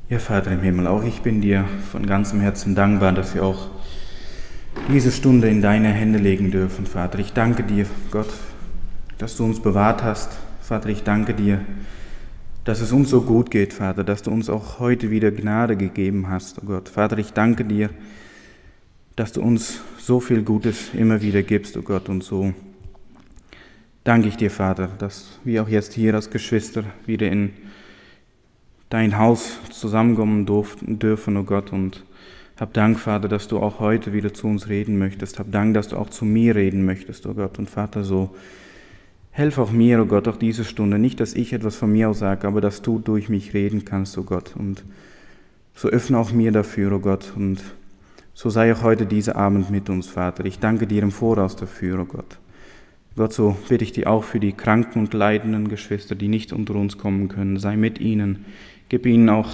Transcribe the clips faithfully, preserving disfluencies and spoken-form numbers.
Ja, Vater im Himmel, auch ich bin dir von ganzem Herzen dankbar, dass wir auch diese Stunde in deine Hände legen dürfen, Vater. Ich danke dir, Gott, dass du uns bewahrt hast. Vater, ich danke dir, dass es uns so gut geht, Vater, dass du uns auch heute wieder Gnade gegeben hast, oh Gott. Vater, ich danke dir, dass du uns so viel Gutes immer wieder gibst, oh Gott, und so danke ich dir, Vater, dass wir auch jetzt hier als Geschwister wieder in dein Haus zusammenkommen durften, dürfen, oh Gott, und hab Dank, Vater, dass du auch heute wieder zu uns reden möchtest. Hab Dank, dass du auch zu mir reden möchtest, oh Gott, und Vater, so helf auch mir, oh Gott, auch diese Stunde, nicht, dass ich etwas von mir aus sage, aber dass du durch mich reden kannst, oh Gott, und so öffne auch mir dafür, oh Gott, und so sei auch heute dieser Abend mit uns, Vater. Ich danke dir im Voraus dafür, oh Gott. Gott, so bitte ich dir auch für die kranken und leidenden Geschwister, die nicht unter uns kommen können. Sei mit ihnen, gib ihnen auch,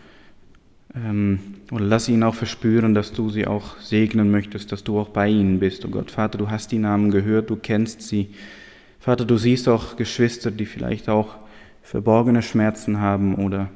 ähm, oder lass ihnen auch verspüren, dass du sie auch segnen möchtest, dass du auch bei ihnen bist, oh Gott. Vater, du hast die Namen gehört, du kennst sie. Vater, du siehst auch Geschwister, die vielleicht auch verborgene Schmerzen haben oder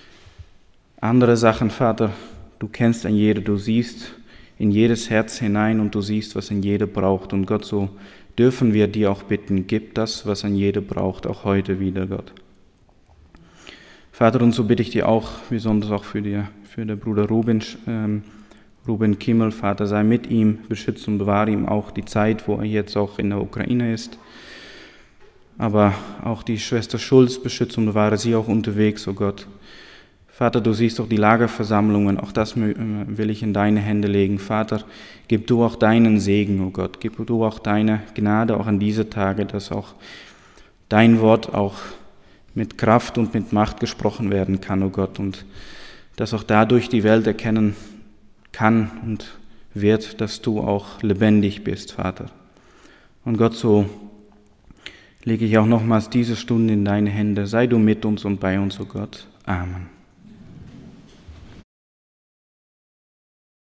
andere Sachen, Vater. Du kennst ein jeder, du siehst in jedes Herz hinein und du siehst, was ein jeder braucht. Und Gott, so dürfen wir dir auch bitten, gib das, was ein jeder braucht, auch heute wieder, Gott. Vater, und so bitte ich dir auch, besonders auch für, die, für den Bruder Ruben, ähm, Ruben Kimmel, Vater, sei mit ihm, beschütze und bewahre ihm auch die Zeit, wo er jetzt auch in der Ukraine ist. Aber auch die Schwester Schulz, beschütze und bewahre sie auch unterwegs, oh Gott. Vater, du siehst auch die Lagerversammlungen, auch das will ich in deine Hände legen. Vater, gib du auch deinen Segen, oh Gott, gib du auch deine Gnade auch an diese Tage, dass auch dein Wort auch mit Kraft und mit Macht gesprochen werden kann, oh Gott, und dass auch dadurch die Welt erkennen kann und wird, dass du auch lebendig bist, Vater. Und Gott, so lege ich auch nochmals diese Stunde in deine Hände. Sei du mit uns und bei uns, oh Gott. Amen.